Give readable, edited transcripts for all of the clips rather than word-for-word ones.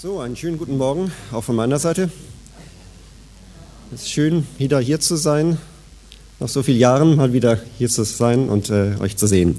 So, einen schönen guten Morgen, auch von meiner Seite. Es ist schön, wieder hier zu sein, nach so vielen Jahren mal wieder hier zu sein und euch zu sehen.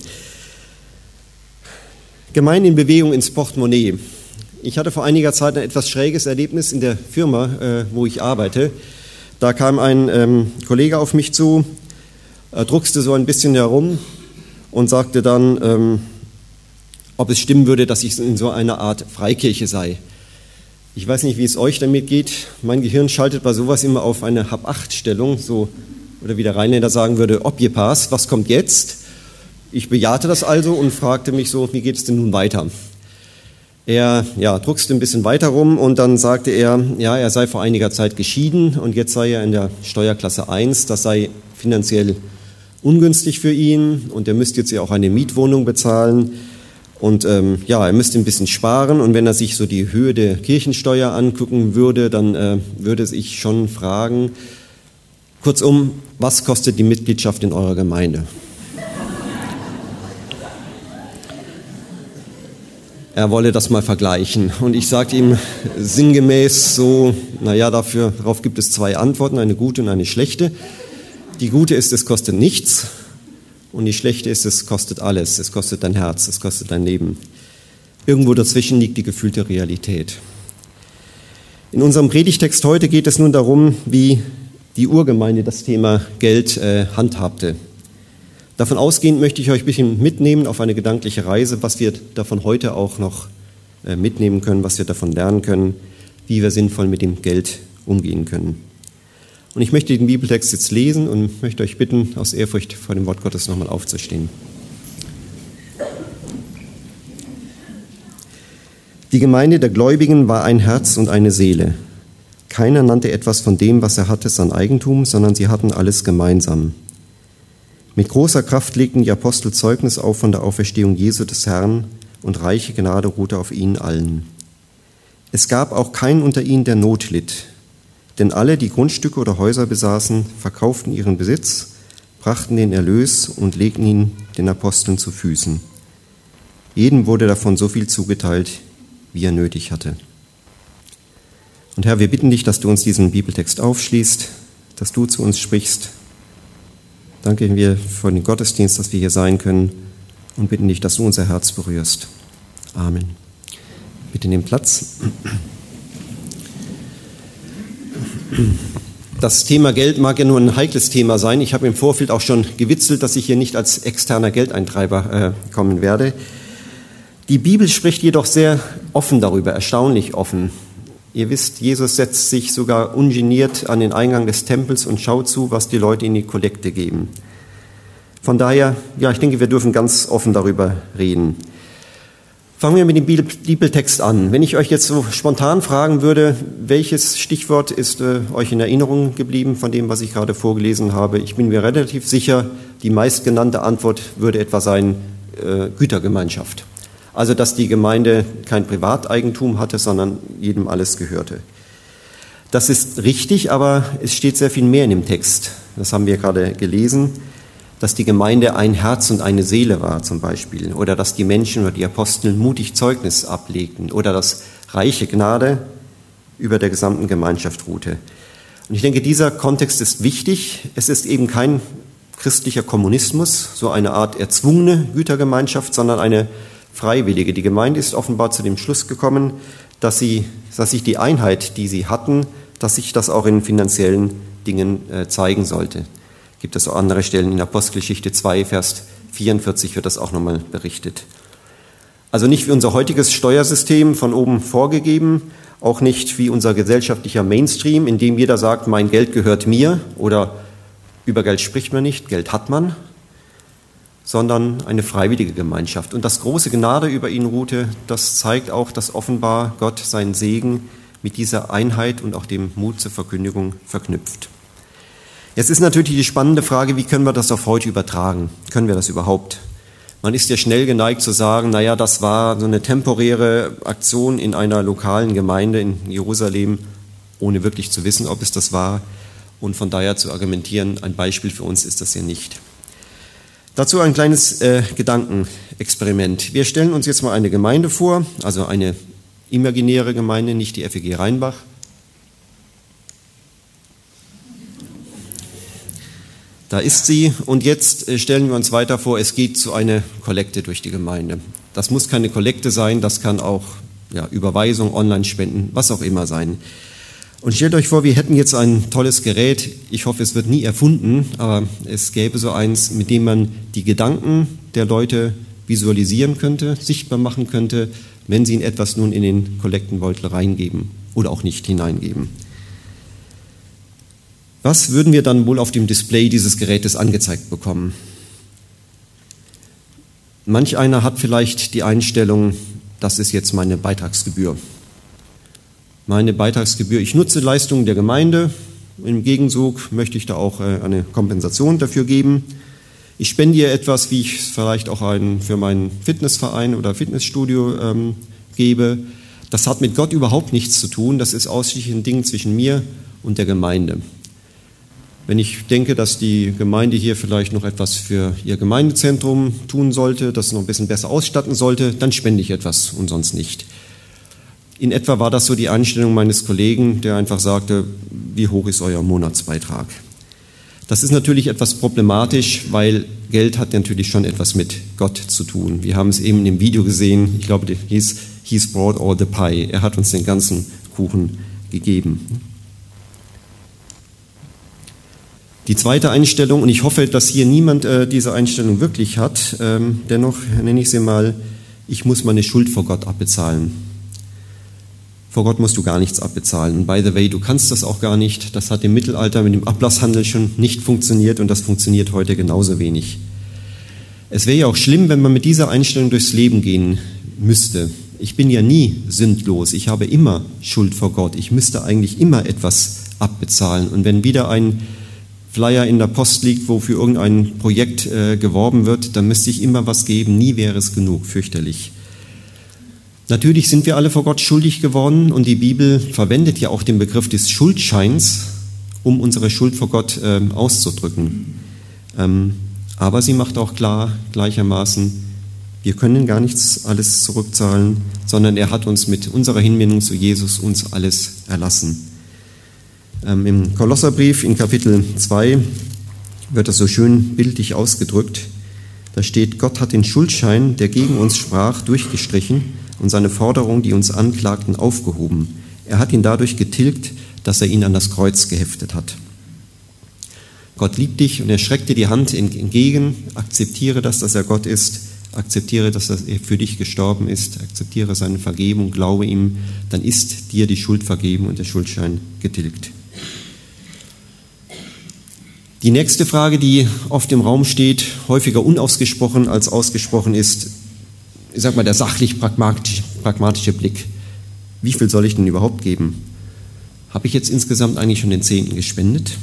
Gemeinde in Bewegung ins Portemonnaie. Ich hatte vor einiger Zeit ein etwas schräges Erlebnis in der Firma, wo ich arbeite. Da kam ein Kollege auf mich zu, druckste so ein bisschen herum und sagte dann, ob es stimmen würde, dass ich in so einer Art Freikirche sei. Ich weiß nicht, wie es euch damit geht. Mein Gehirn schaltet bei sowas immer auf eine Hab-Acht-Stellung, so, oder wie der Rheinländer sagen würde, Objepass, was kommt jetzt? Ich bejahte das also und fragte mich so, wie geht es denn nun weiter? Er druckste ein bisschen weiter rum und dann sagte er, ja, er sei vor einiger Zeit geschieden und jetzt sei er in der Steuerklasse 1, das sei finanziell ungünstig für ihn und er müsste jetzt ja auch eine Mietwohnung bezahlen. Und er müsste ein bisschen sparen und wenn er sich so die Höhe der Kirchensteuer angucken würde, dann würde sich schon fragen, kurzum, was kostet die Mitgliedschaft in eurer Gemeinde? Er wolle das mal vergleichen und ich sagte ihm sinngemäß so, darauf gibt es zwei Antworten, eine gute und eine schlechte. Die gute ist, es kostet nichts. Und die schlechte ist, es kostet alles. Es kostet dein Herz, es kostet dein Leben. Irgendwo dazwischen liegt die gefühlte Realität. In unserem Predigtext heute geht es nun darum, wie die Urgemeinde das Thema Geld handhabte. Davon ausgehend möchte ich euch ein bisschen mitnehmen auf eine gedankliche Reise, was wir davon heute auch noch mitnehmen können, was wir davon lernen können, wie wir sinnvoll mit dem Geld umgehen können. Und ich möchte den Bibeltext jetzt lesen und möchte euch bitten, aus Ehrfurcht vor dem Wort Gottes nochmal aufzustehen. Die Gemeinde der Gläubigen war ein Herz und eine Seele. Keiner nannte etwas von dem, was er hatte, sein Eigentum, sondern sie hatten alles gemeinsam. Mit großer Kraft legten die Apostel Zeugnis auf von der Auferstehung Jesu des Herrn und reiche Gnade ruhte auf ihnen allen. Es gab auch keinen unter ihnen, der Not litt. Denn alle, die Grundstücke oder Häuser besaßen, verkauften ihren Besitz, brachten den Erlös und legten ihn den Aposteln zu Füßen. Jedem wurde davon so viel zugeteilt, wie er nötig hatte. Und Herr, wir bitten dich, dass du uns diesen Bibeltext aufschließt, dass du zu uns sprichst. Danke wir für den Gottesdienst, dass wir hier sein können und bitten dich, dass du unser Herz berührst. Amen. Bitte nimm Platz. Das Thema Geld mag ja nur ein heikles Thema sein. Ich habe im Vorfeld auch schon gewitzelt, dass ich hier nicht als externer Geldeintreiber kommen werde. Die Bibel spricht jedoch sehr offen darüber, erstaunlich offen. Ihr wisst, Jesus setzt sich sogar ungeniert an den Eingang des Tempels und schaut zu, was die Leute in die Kollekte geben. Von daher, ich denke, wir dürfen ganz offen darüber reden. Fangen wir mit dem Bibeltext an. Wenn ich euch jetzt so spontan fragen würde, welches Stichwort ist euch in Erinnerung geblieben von dem, was ich gerade vorgelesen habe? Ich bin mir relativ sicher, die meistgenannte Antwort würde etwa sein Gütergemeinschaft. Also, dass die Gemeinde kein Privateigentum hatte, sondern jedem alles gehörte. Das ist richtig, aber es steht sehr viel mehr in dem Text. Das haben wir gerade gelesen. Dass die Gemeinde ein Herz und eine Seele war zum Beispiel, oder dass die Menschen oder die Apostel mutig Zeugnis ablegten, oder dass reiche Gnade über der gesamten Gemeinschaft ruhte. Und ich denke, dieser Kontext ist wichtig. Es ist eben kein christlicher Kommunismus, so eine Art erzwungene Gütergemeinschaft, sondern eine freiwillige. Die Gemeinde ist offenbar zu dem Schluss gekommen, dass sich die Einheit, die sie hatten, dass sich das auch in finanziellen Dingen zeigen sollte. Gibt es auch andere Stellen in Apostelgeschichte 2, Vers 44 wird das auch nochmal berichtet. Also nicht wie unser heutiges Steuersystem von oben vorgegeben, auch nicht wie unser gesellschaftlicher Mainstream, in dem jeder sagt, mein Geld gehört mir oder über Geld spricht man nicht, Geld hat man, sondern eine freiwillige Gemeinschaft. Und dass große Gnade über ihn ruhte, das zeigt auch, dass offenbar Gott seinen Segen mit dieser Einheit und auch dem Mut zur Verkündigung verknüpft. Jetzt ist natürlich die spannende Frage, wie können wir das auf heute übertragen? Können wir das überhaupt? Man ist ja schnell geneigt zu sagen, das war so eine temporäre Aktion in einer lokalen Gemeinde in Jerusalem, ohne wirklich zu wissen, ob es das war. Und von daher zu argumentieren, ein Beispiel für uns ist das ja nicht. Dazu ein kleines Gedankenexperiment. Wir stellen uns jetzt mal eine Gemeinde vor, also eine imaginäre Gemeinde, nicht die FEG Rheinbach. Da ist sie und jetzt stellen wir uns weiter vor, es geht zu einer Kollekte durch die Gemeinde. Das muss keine Kollekte sein, das kann auch Überweisung, Online-Spenden, was auch immer sein. Und stellt euch vor, wir hätten jetzt ein tolles Gerät, ich hoffe, es wird nie erfunden, aber es gäbe so eins, mit dem man die Gedanken der Leute visualisieren könnte, sichtbar machen könnte, wenn sie in etwas nun in den Kollektenbeutel reingeben oder auch nicht hineingeben. Was würden wir dann wohl auf dem Display dieses Gerätes angezeigt bekommen? Manch einer hat vielleicht die Einstellung, das ist jetzt meine Beitragsgebühr. Meine Beitragsgebühr, ich nutze Leistungen der Gemeinde, im Gegenzug möchte ich da auch eine Kompensation dafür geben. Ich spende ihr etwas, wie ich es vielleicht auch für meinen Fitnessverein oder Fitnessstudio gebe. Das hat mit Gott überhaupt nichts zu tun, das ist ausschließlich ein Ding zwischen mir und der Gemeinde. Wenn ich denke, dass die Gemeinde hier vielleicht noch etwas für ihr Gemeindezentrum tun sollte, das noch ein bisschen besser ausstatten sollte, dann spende ich etwas und sonst nicht. In etwa war das so die Einstellung meines Kollegen, der einfach sagte, wie hoch ist euer Monatsbeitrag? Das ist natürlich etwas problematisch, weil Geld hat natürlich schon etwas mit Gott zu tun. Wir haben es eben im Video gesehen, ich glaube, he's brought all the pie. Er hat uns den ganzen Kuchen gegeben. Die zweite Einstellung, und ich hoffe, dass hier niemand diese Einstellung wirklich hat, dennoch nenne ich sie mal, ich muss meine Schuld vor Gott abbezahlen. Vor Gott musst du gar nichts abbezahlen. Und by the way, du kannst das auch gar nicht. Das hat im Mittelalter mit dem Ablasshandel schon nicht funktioniert und das funktioniert heute genauso wenig. Es wäre ja auch schlimm, wenn man mit dieser Einstellung durchs Leben gehen müsste. Ich bin ja nie sündlos, ich habe immer Schuld vor Gott. Ich müsste eigentlich immer etwas abbezahlen. Und wenn wieder ein Flyer in der Post liegt, wo für irgendein Projekt geworben wird, dann müsste ich immer was geben. Nie wäre es genug, fürchterlich. Natürlich sind wir alle vor Gott schuldig geworden und die Bibel verwendet ja auch den Begriff des Schuldscheins, um unsere Schuld vor Gott auszudrücken. Aber sie macht auch klar, gleichermaßen, wir können gar nichts alles zurückzahlen, sondern er hat uns mit unserer Hinwendung zu Jesus uns alles erlassen. Im Kolosserbrief in Kapitel 2 wird das so schön bildlich ausgedrückt. Da steht, Gott hat den Schuldschein, der gegen uns sprach, durchgestrichen und seine Forderung, die uns anklagten, aufgehoben. Er hat ihn dadurch getilgt, dass er ihn an das Kreuz geheftet hat. Gott liebt dich und er streckt dir die Hand entgegen. Akzeptiere das, dass er Gott ist. Akzeptiere, dass er für dich gestorben ist. Akzeptiere seine Vergebung, glaube ihm. Dann ist dir die Schuld vergeben und der Schuldschein getilgt. Die nächste Frage, die oft im Raum steht, häufiger unausgesprochen als ausgesprochen ist, ich sag mal, der sachlich-pragmatische Blick. Wie viel soll ich denn überhaupt geben? Habe ich jetzt insgesamt eigentlich schon den 10. gespendet?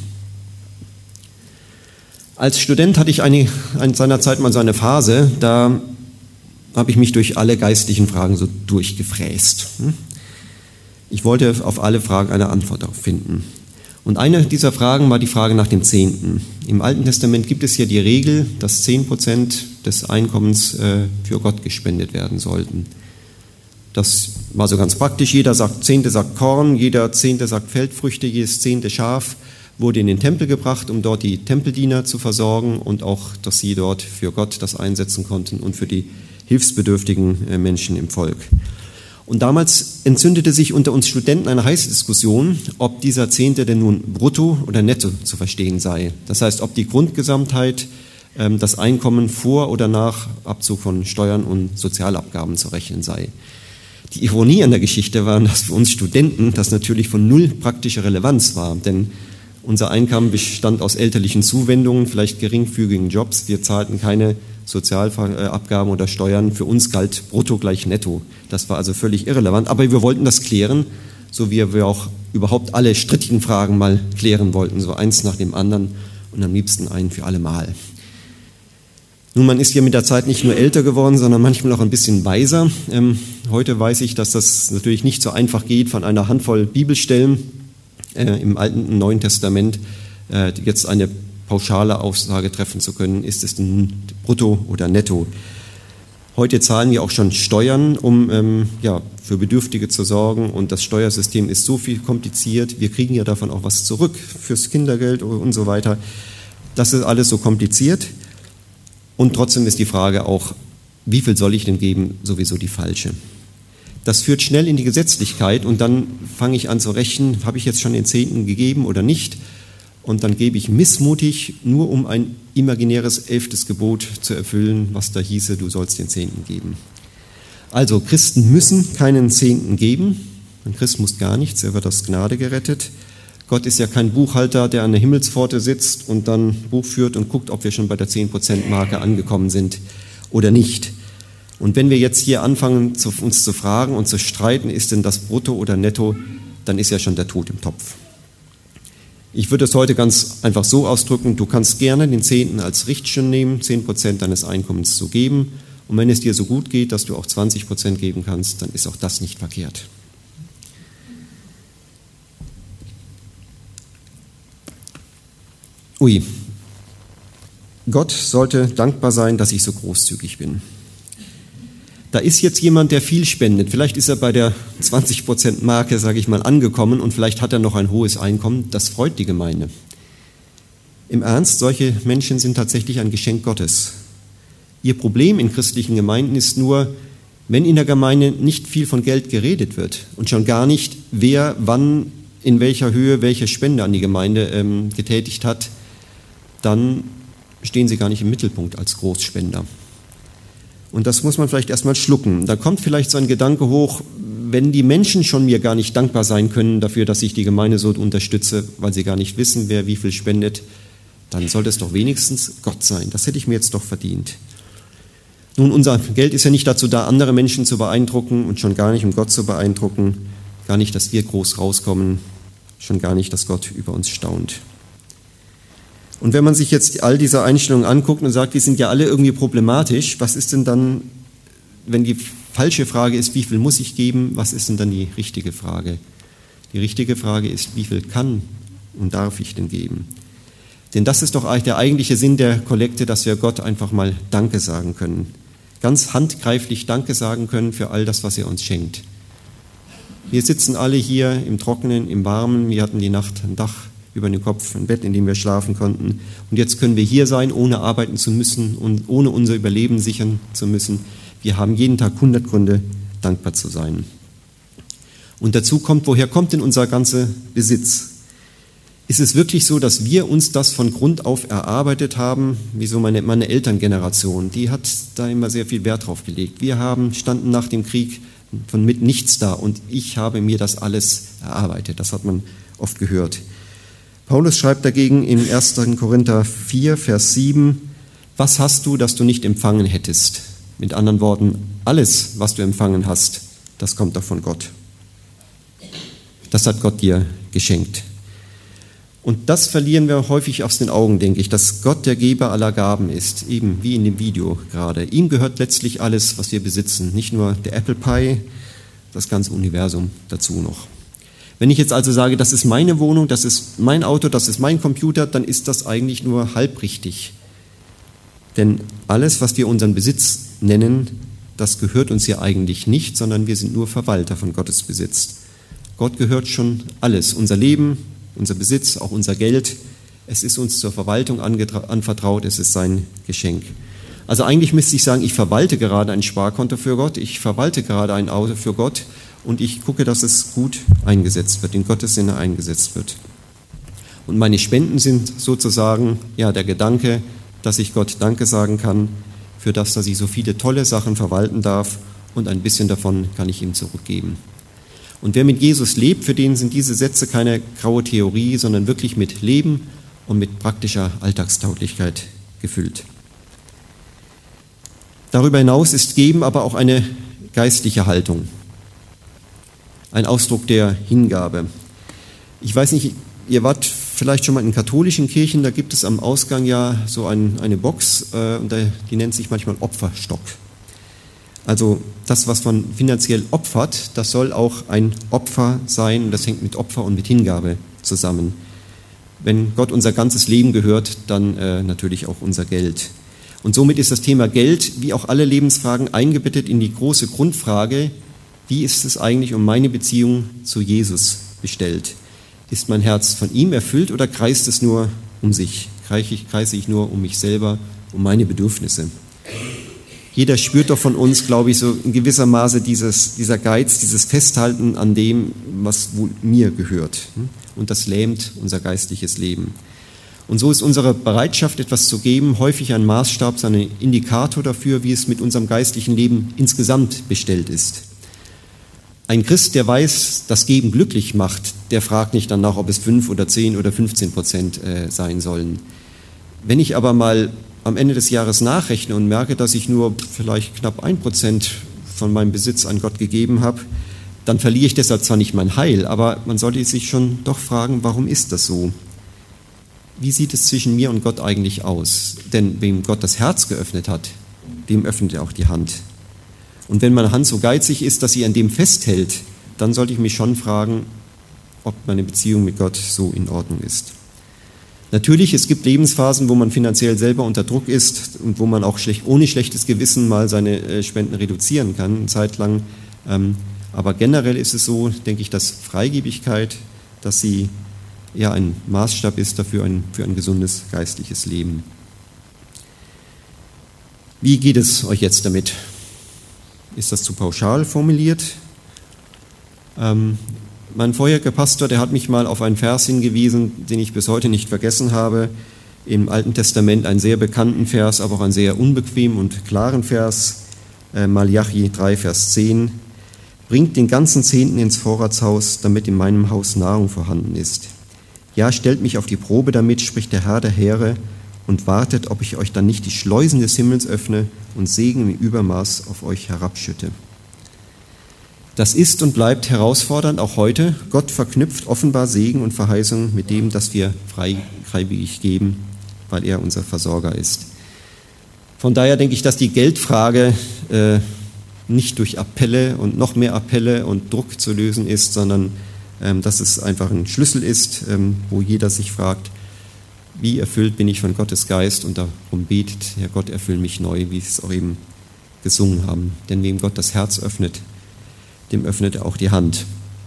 Als Student hatte ich seinerzeit mal so eine Phase, da habe ich mich durch alle geistlichen Fragen so durchgefräst. Ich wollte auf alle Fragen eine Antwort darauf finden. Und eine dieser Fragen war die Frage nach dem 10. Im Alten Testament gibt es ja die Regel, dass 10% des Einkommens für Gott gespendet werden sollten. Das war so ganz praktisch. Jeder Zehnte sagt Korn, jeder Zehnte sagt Feldfrüchte, jedes 10. Schaf wurde in den Tempel gebracht, um dort die Tempeldiener zu versorgen und auch, dass sie dort für Gott das einsetzen konnten und für die hilfsbedürftigen Menschen im Volk. Und damals entzündete sich unter uns Studenten eine heiße Diskussion, ob dieser 10. denn nun brutto oder netto zu verstehen sei. Das heißt, ob die Grundgesamtheit, das Einkommen vor oder nach Abzug von Steuern und Sozialabgaben zu rechnen sei. Die Ironie an der Geschichte war, dass für uns Studenten das natürlich von null praktischer Relevanz war, denn unser Einkommen bestand aus elterlichen Zuwendungen, vielleicht geringfügigen Jobs. Wir zahlten keine Sozialabgaben oder Steuern. Für uns galt brutto gleich netto. Das war also völlig irrelevant. Aber wir wollten das klären, so wie wir auch überhaupt alle strittigen Fragen mal klären wollten. So eins nach dem anderen und am liebsten einen für alle Mal. Nun, man ist ja mit der Zeit nicht nur älter geworden, sondern manchmal auch ein bisschen weiser. Heute weiß ich, dass das natürlich nicht so einfach geht, von einer Handvoll Bibelstellen im Alten und Neuen Testament jetzt eine pauschale Aussage treffen zu können, ist es denn brutto oder netto. Heute zahlen wir auch schon Steuern, um für Bedürftige zu sorgen, und das Steuersystem ist so viel kompliziert. Wir kriegen ja davon auch was zurück fürs Kindergeld und so weiter. Das ist alles so kompliziert, und trotzdem ist die Frage auch, wie viel soll ich denn geben, sowieso die falsche. Das führt schnell in die Gesetzlichkeit, und dann fange ich an zu rechnen, habe ich jetzt schon den Zehnten gegeben oder nicht? Und dann gebe ich missmutig, nur um ein imaginäres 11. Gebot zu erfüllen, was da hieße, du sollst den Zehnten geben. Also Christen müssen keinen Zehnten geben. Ein Christ muss gar nichts, er wird aus Gnade gerettet. Gott ist ja kein Buchhalter, der an der Himmelspforte sitzt und dann Buch führt und guckt, ob wir schon bei der 10%-Marke angekommen sind oder nicht. Und wenn wir jetzt hier anfangen, uns zu fragen und zu streiten, ist denn das Brutto oder Netto, dann ist ja schon der Tod im Topf. Ich würde es heute ganz einfach so ausdrücken, du kannst gerne den Zehnten als Richtschirm nehmen, 10% deines Einkommens zu geben. Und wenn es dir so gut geht, dass du auch 20% geben kannst, dann ist auch das nicht verkehrt. Gott sollte dankbar sein, dass ich so großzügig bin. Da ist jetzt jemand, der viel spendet. Vielleicht ist er bei der 20%-Marke, sage ich mal, angekommen, und vielleicht hat er noch ein hohes Einkommen. Das freut die Gemeinde. Im Ernst, solche Menschen sind tatsächlich ein Geschenk Gottes. Ihr Problem in christlichen Gemeinden ist nur, wenn in der Gemeinde nicht viel von Geld geredet wird und schon gar nicht, wer wann in welcher Höhe welche Spende an die Gemeinde getätigt hat, dann stehen sie gar nicht im Mittelpunkt als Großspender. Und das muss man vielleicht erstmal schlucken. Da kommt vielleicht so ein Gedanke hoch, wenn die Menschen schon mir gar nicht dankbar sein können dafür, dass ich die Gemeinde so unterstütze, weil sie gar nicht wissen, wer wie viel spendet, dann sollte es doch wenigstens Gott sein. Das hätte ich mir jetzt doch verdient. Nun, unser Geld ist ja nicht dazu da, andere Menschen zu beeindrucken und schon gar nicht, um Gott zu beeindrucken. Gar nicht, dass wir groß rauskommen, schon gar nicht, dass Gott über uns staunt. Und wenn man sich jetzt all diese Einstellungen anguckt und sagt, die sind ja alle irgendwie problematisch, was ist denn dann, wenn die falsche Frage ist, wie viel muss ich geben, was ist denn dann die richtige Frage? Die richtige Frage ist, wie viel kann und darf ich denn geben? Denn das ist doch eigentlich der eigentliche Sinn der Kollekte, dass wir Gott einfach mal Danke sagen können. Ganz handgreiflich Danke sagen können für all das, was er uns schenkt. Wir sitzen alle hier im Trockenen, im Warmen, wir hatten die Nacht ein Dach über den Kopf, ein Bett, in dem wir schlafen konnten. Und jetzt können wir hier sein, ohne arbeiten zu müssen und ohne unser Überleben sichern zu müssen. Wir haben jeden Tag 100 Gründe, dankbar zu sein. Und dazu kommt, woher kommt denn unser ganzer Besitz? Ist es wirklich so, dass wir uns das von Grund auf erarbeitet haben? Wie so meine Elterngeneration, die hat da immer sehr viel Wert drauf gelegt. Wir standen nach dem Krieg mit nichts da, und ich habe mir das alles erarbeitet. Das hat man oft gehört. Paulus schreibt dagegen in 1. Korinther 4, Vers 7, was hast du, das du nicht empfangen hättest? Mit anderen Worten, alles, was du empfangen hast, das kommt doch von Gott. Das hat Gott dir geschenkt. Und das verlieren wir häufig aus den Augen, denke ich, dass Gott der Geber aller Gaben ist, eben wie in dem Video gerade. Ihm gehört letztlich alles, was wir besitzen, nicht nur der Apple Pie, das ganze Universum dazu noch. Wenn ich jetzt also sage, das ist meine Wohnung, das ist mein Auto, das ist mein Computer, dann ist das eigentlich nur halbrichtig. Denn alles, was wir unseren Besitz nennen, das gehört uns ja eigentlich nicht, sondern wir sind nur Verwalter von Gottes Besitz. Gott gehört schon alles, unser Leben, unser Besitz, auch unser Geld. Es ist uns zur Verwaltung anvertraut, es ist sein Geschenk. Also eigentlich müsste ich sagen, ich verwalte gerade ein Sparkonto für Gott, ich verwalte gerade ein Auto für Gott, und ich gucke, dass es gut eingesetzt wird, in Gottes Sinne eingesetzt wird. Und meine Spenden sind sozusagen der Gedanke, dass ich Gott Danke sagen kann für das, dass ich so viele tolle Sachen verwalten darf, und ein bisschen davon kann ich ihm zurückgeben. Und wer mit Jesus lebt, für den sind diese Sätze keine graue Theorie, sondern wirklich mit Leben und mit praktischer Alltagstauglichkeit gefüllt. Darüber hinaus ist Geben aber auch eine geistliche Haltung. Ein Ausdruck der Hingabe. Ich weiß nicht, ihr wart vielleicht schon mal in katholischen Kirchen, da gibt es am Ausgang ja so eine Box, die nennt sich manchmal Opferstock. Also das, was man finanziell opfert, das soll auch ein Opfer sein, und das hängt mit Opfer und mit Hingabe zusammen. Wenn Gott unser ganzes Leben gehört, dann natürlich auch unser Geld. Und somit ist das Thema Geld, wie auch alle Lebensfragen, eingebettet in die große Grundfrage, wie ist es eigentlich um meine Beziehung zu Jesus bestellt? Ist mein Herz von ihm erfüllt oder kreist es nur um sich? Kreise ich nur um mich selber, um meine Bedürfnisse? Jeder spürt doch von uns, glaube ich, so in gewisser Maße dieser Geiz, dieses Festhalten an dem, was wohl mir gehört. Und das lähmt unser geistliches Leben. Und so ist unsere Bereitschaft, etwas zu geben, häufig ein Maßstab, ein Indikator dafür, wie es mit unserem geistlichen Leben insgesamt bestellt ist. Ein Christ, der weiß, dass Geben glücklich macht, der fragt nicht danach, ob es 5 oder 10 oder 15% sein sollen. Wenn ich aber mal am Ende des Jahres nachrechne und merke, dass ich nur vielleicht knapp 1% von meinem Besitz an Gott gegeben habe, dann verliere ich deshalb zwar nicht mein Heil, aber man sollte sich schon doch fragen, warum ist das so? Wie sieht es zwischen mir und Gott eigentlich aus? Denn wem Gott das Herz geöffnet hat, dem öffnet er auch die Hand. Und wenn meine Hand so geizig ist, dass sie an dem festhält, dann sollte ich mich schon fragen, ob meine Beziehung mit Gott so in Ordnung ist. Natürlich, es gibt Lebensphasen, wo man finanziell selber unter Druck ist und wo man auch ohne schlechtes Gewissen mal seine Spenden reduzieren kann, eine Zeit lang. Aber generell ist es so, denke ich, dass Freigebigkeit, dass sie eher ein Maßstab ist dafür für ein gesundes geistliches Leben. Wie geht es euch jetzt damit? Ist das zu pauschal formuliert? Mein vorheriger Pastor, der hat mich mal auf einen Vers hingewiesen, den ich bis heute nicht vergessen habe. Im Alten Testament einen sehr bekannten Vers, aber auch einen sehr unbequemen und klaren Vers. Malachi 3, Vers 10. Bringt den ganzen Zehnten ins Vorratshaus, damit in meinem Haus Nahrung vorhanden ist. Ja, stellt mich auf die Probe damit, spricht der Herr der Heere, und wartet, ob ich euch dann nicht die Schleusen des Himmels öffne und Segen im Übermaß auf euch herabschütte. Das ist und bleibt herausfordernd, auch heute. Gott verknüpft offenbar Segen und Verheißung mit dem, dass wir freiwillig geben, weil er unser Versorger ist. Von daher denke ich, dass die Geldfrage nicht durch Appelle und noch mehr Appelle und Druck zu lösen ist, sondern dass es einfach ein Schlüssel ist, wo jeder sich fragt, wie erfüllt bin ich von Gottes Geist, und darum betet, Herr Gott, erfüll mich neu, wie wir es auch eben gesungen haben. Denn wem Gott das Herz öffnet, dem öffnet er auch die Hand.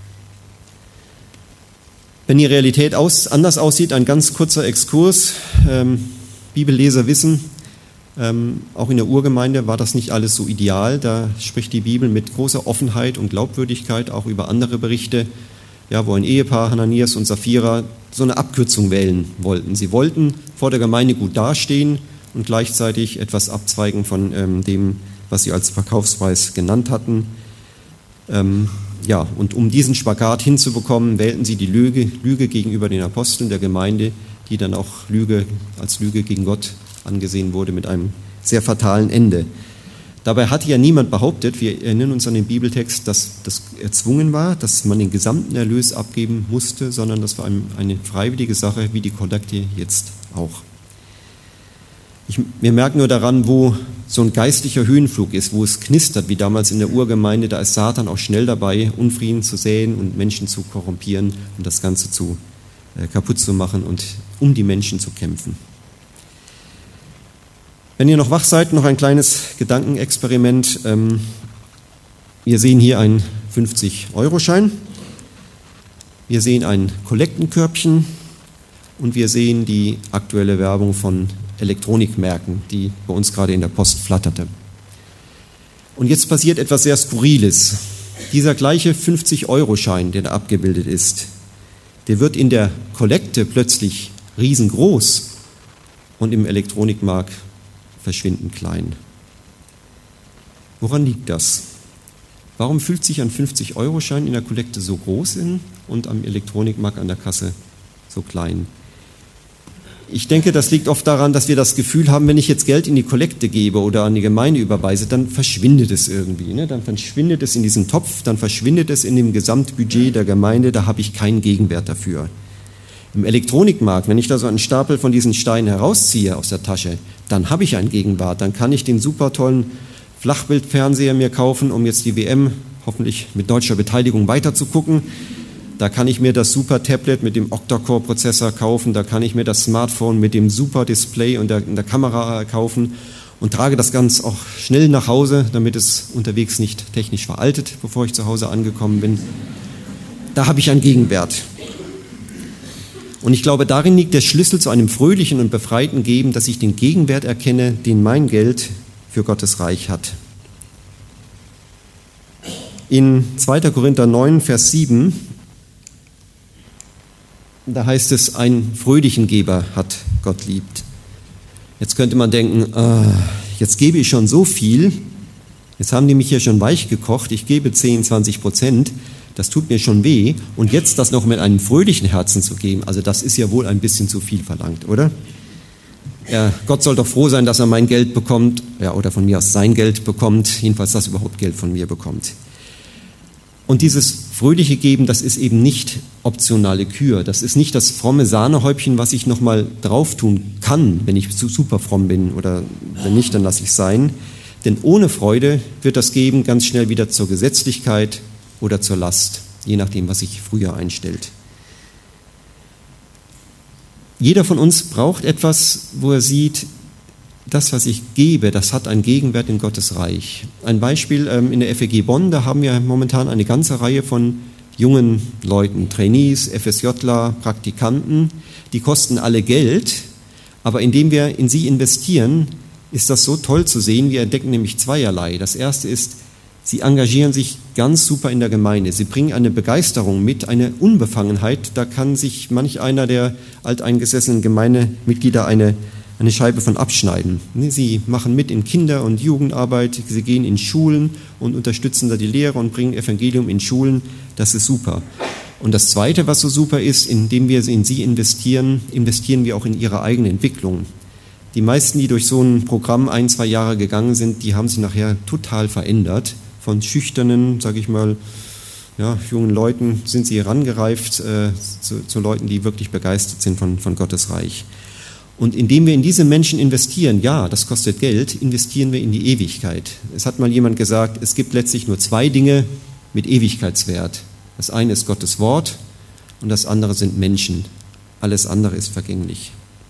Wenn die Realität anders aussieht, ein ganz kurzer Exkurs. Bibelleser wissen, auch in der Urgemeinde war das nicht alles so ideal. Da spricht die Bibel mit großer Offenheit und Glaubwürdigkeit auch über andere Berichte, ja, wo ein Ehepaar, Hananias und Sapphira, so eine Abkürzung wählen wollten. Sie wollten vor der Gemeinde gut dastehen und gleichzeitig etwas abzweigen von dem, was sie als Verkaufspreis genannt hatten. Und um diesen Spagat hinzubekommen, wählten sie die Lüge gegenüber den Aposteln der Gemeinde, die dann auch als Lüge gegen Gott angesehen wurde, mit einem sehr fatalen Ende. Dabei hatte ja niemand behauptet, wir erinnern uns an den Bibeltext, dass das erzwungen war, dass man den gesamten Erlös abgeben musste, sondern das war eine freiwillige Sache, wie die Kollekte jetzt auch. Wir merken nur daran, wo so ein geistlicher Höhenflug ist, wo es knistert, wie damals in der Urgemeinde, da ist Satan auch schnell dabei, Unfrieden zu säen und Menschen zu korrumpieren und das Ganze kaputt zu machen und um die Menschen zu kämpfen. Wenn ihr noch wach seid, noch ein kleines Gedankenexperiment. Wir sehen hier einen 50-Euro-Schein, wir sehen ein Kollektenkörbchen und wir sehen die aktuelle Werbung von Elektronikmärkten, die bei uns gerade in der Post flatterte. Und jetzt passiert etwas sehr Skurriles. Dieser gleiche 50-Euro-Schein, der da abgebildet ist, der wird in der Kollekte plötzlich riesengroß und im Elektronikmarkt verschwindend klein. Woran liegt das? Warum fühlt sich ein 50-Euro-Schein in der Kollekte so groß und am Elektronikmarkt an der Kasse so klein? Ich denke, das liegt oft daran, dass wir das Gefühl haben, wenn ich jetzt Geld in die Kollekte gebe oder an die Gemeinde überweise, dann verschwindet es irgendwie. Ne? Dann verschwindet es in diesem Topf, dann verschwindet es in dem Gesamtbudget der Gemeinde, da habe ich keinen Gegenwert dafür. Im Elektronikmarkt, wenn ich da so einen Stapel von diesen Steinen herausziehe aus der Tasche, dann habe ich einen Gegenwert. Dann kann ich den super tollen Flachbildfernseher mir kaufen, um jetzt die WM hoffentlich mit deutscher Beteiligung weiterzugucken. Da kann ich mir das super Tablet mit dem Octa-Core-Prozessor kaufen. Da kann ich mir das Smartphone mit dem super Display und der Kamera kaufen. und trage das ganz auch schnell nach Hause, damit es unterwegs nicht technisch veraltet, bevor ich zu Hause angekommen bin. Da habe ich einen Gegenwert. Und ich glaube, darin liegt der Schlüssel zu einem fröhlichen und befreiten Geben, dass ich den Gegenwert erkenne, den mein Geld für Gottes Reich hat. In 2. Korinther 9, Vers 7, da heißt es, einen fröhlichen Geber hat Gott liebt. Jetzt könnte man denken, jetzt gebe ich schon so viel, jetzt haben die mich hier schon weich gekocht, ich gebe 10-20%, das tut mir schon weh, und jetzt das noch mit einem fröhlichen Herzen zu geben, also das ist ja wohl ein bisschen zu viel verlangt, oder? Ja, Gott soll doch froh sein, dass er mein Geld bekommt, ja, oder von mir aus sein Geld bekommt, jedenfalls, dass er überhaupt Geld von mir bekommt. Und dieses fröhliche Geben, das ist eben nicht optionale Kür. Das ist nicht das fromme Sahnehäubchen, was ich nochmal drauf tun kann, wenn ich super fromm bin, oder wenn nicht, dann lasse ich es sein. Denn ohne Freude wird das Geben ganz schnell wieder zur Gesetzlichkeit oder zur Last, je nachdem, was sich früher einstellt. Jeder von uns braucht etwas, wo er sieht, das, was ich gebe, das hat einen Gegenwert in Gottes Reich. Ein Beispiel in der FEG Bonn, da haben wir momentan eine ganze Reihe von jungen Leuten, Trainees, FSJler, Praktikanten, die kosten alle Geld, aber indem wir in sie investieren, ist das so toll zu sehen. Wir entdecken nämlich zweierlei. Das erste ist, sie engagieren sich ganz super in der Gemeinde. Sie bringen eine Begeisterung mit, eine Unbefangenheit. Da kann sich manch einer der alteingesessenen Gemeindemitglieder eine Scheibe von abschneiden. Sie machen mit in Kinder- und Jugendarbeit, sie gehen in Schulen und unterstützen da die Lehrer und bringen Evangelium in Schulen. Das ist super. Und das Zweite, was so super ist, indem wir in sie investieren, investieren wir auch in ihre eigene Entwicklung. Die meisten, die durch so ein Programm 1-2 Jahre gegangen sind, die haben sich nachher total verändert. Von schüchternen, sage ich mal, ja, jungen Leuten sind sie herangereift zu Leuten, die wirklich begeistert sind von Gottes Reich. Und indem wir in diese Menschen investieren, ja, das kostet Geld, investieren wir in die Ewigkeit. Es hat mal jemand gesagt, es gibt letztlich nur 2 Dinge mit Ewigkeitswert. Das eine ist Gottes Wort und das andere sind Menschen. Alles andere ist vergänglich.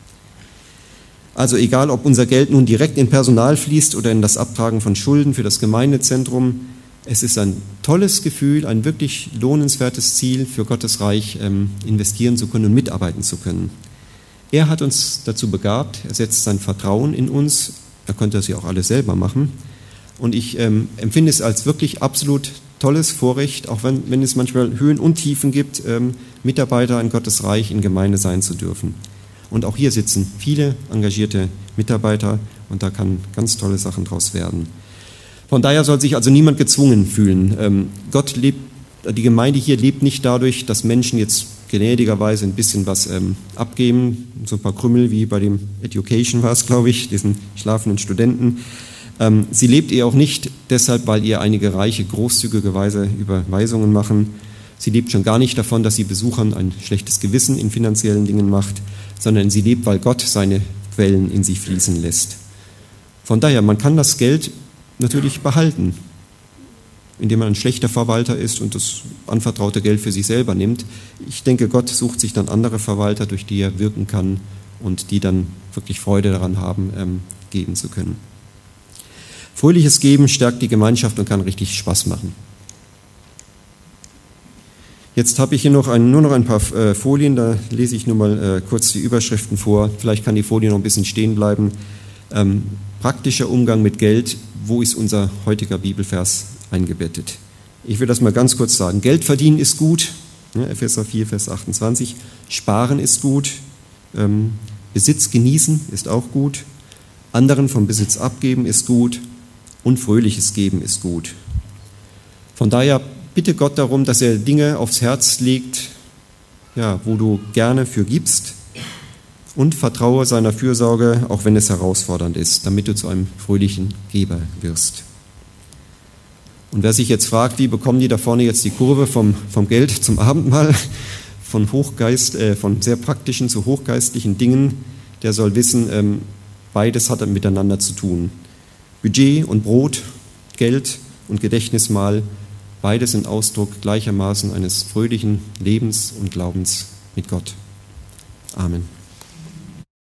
Also egal, ob unser Geld nun direkt in Personal fließt oder in das Abtragen von Schulden für das Gemeindezentrum, es ist ein tolles Gefühl, ein wirklich lohnenswertes Ziel für Gottes Reich, investieren zu können und mitarbeiten zu können. Er hat uns dazu begabt, er setzt sein Vertrauen in uns, er könnte das ja auch alles selber machen. Und ich empfinde es als wirklich absolut tolles Vorrecht, auch wenn es manchmal Höhen und Tiefen gibt, Mitarbeiter in Gottes Reich in Gemeinde sein zu dürfen. Und auch hier sitzen viele engagierte Mitarbeiter und da kann ganz tolle Sachen draus werden. Von daher soll sich also niemand gezwungen fühlen. Die Gemeinde hier lebt nicht dadurch, dass Menschen jetzt gnädigerweise ein bisschen was abgeben, so ein paar Krümmel wie bei dem Education war es, glaube ich, diesen schlafenden Studenten. Sie lebt eher auch nicht deshalb, weil ihr einige Reiche großzügigerweise Überweisungen machen. Sie lebt schon gar nicht davon, dass sie Besuchern ein schlechtes Gewissen in finanziellen Dingen macht, sondern sie lebt, weil Gott seine Quellen in sie fließen lässt. Von daher, man kann das Geld natürlich behalten, indem man ein schlechter Verwalter ist und das anvertraute Geld für sich selber nimmt. Ich denke, Gott sucht sich dann andere Verwalter, durch die er wirken kann und die dann wirklich Freude daran haben, geben zu können. Fröhliches Geben stärkt die Gemeinschaft und kann richtig Spaß machen. Jetzt habe ich hier nur noch ein paar Folien, da lese ich nur mal kurz die Überschriften vor. Vielleicht kann die Folie noch ein bisschen stehen bleiben. Praktischer Umgang mit Geld, wo ist unser heutiger Bibelvers eingebettet? Ich will das mal ganz kurz sagen. Geld verdienen ist gut, Epheser 4, Vers 28. Sparen ist gut. Besitz genießen ist auch gut. Anderen vom Besitz abgeben ist gut. Und fröhliches Geben ist gut. Von daher bitte Gott darum, dass er Dinge aufs Herz legt, ja, wo du gerne für gibst, und vertraue seiner Fürsorge, auch wenn es herausfordernd ist, damit du zu einem fröhlichen Geber wirst. Und wer sich jetzt fragt, wie bekommen die da vorne jetzt die Kurve vom Geld zum Abendmahl, von sehr praktischen zu hochgeistlichen Dingen, der soll wissen, beides hat miteinander zu tun. Budget und Brot, Geld und Gedächtnismahl, beides sind Ausdruck gleichermaßen eines fröhlichen Lebens und Glaubens mit Gott. Amen.